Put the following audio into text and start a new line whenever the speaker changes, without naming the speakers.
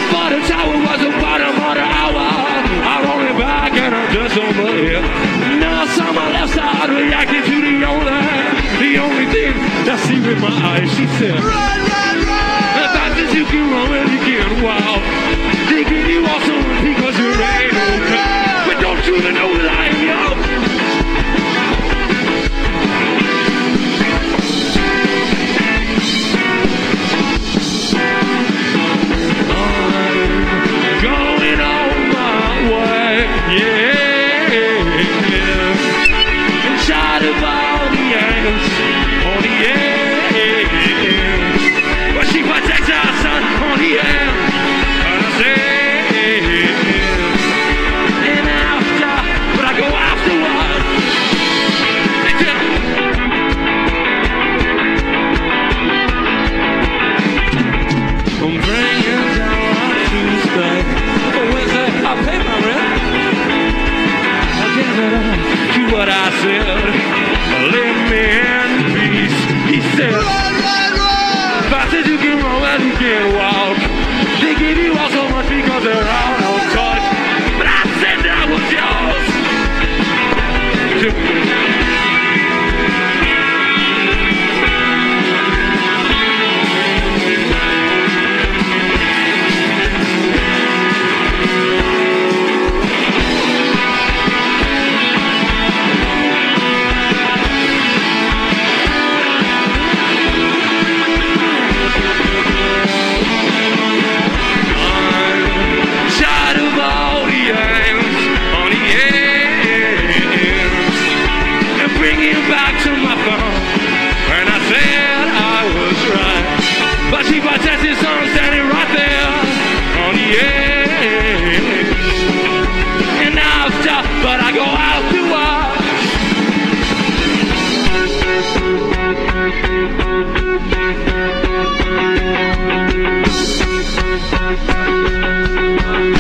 But the tower was a bottom of the hour. I'm only back and I'm just over here. Now I saw my left side reacting to the only thing I see with my eyes. She said, run, run, run. I thought that you can run and you can walk. Thinking you also because you ain't no good. But don't you know that I am young? Going on my way, yeah. Inside of all the angles, on the edge. But she protects our son on the edge. And I say, and after, but I go afterward. I'm bringing down my Tuesday. Wednesday, I pay my rent. I gave it up to what I said. Leave me in peace. He said, run, run, run. If I said you can run and you can walk, they give you all so much because they're all no touch. But I said that was yours. Back to my phone, and I said I was right. But she protects his son standing right there on the edge. And now I've stopped, but I go out to watch.